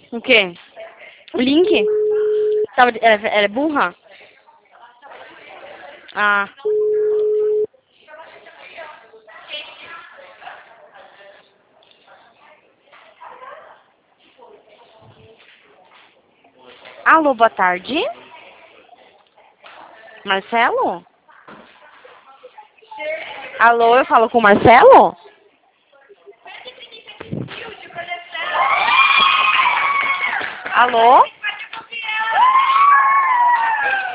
O quê? O link? Era burra? Ah. Alô, boa tarde. Marcelo? Alô, eu falo com o Marcelo? Alô?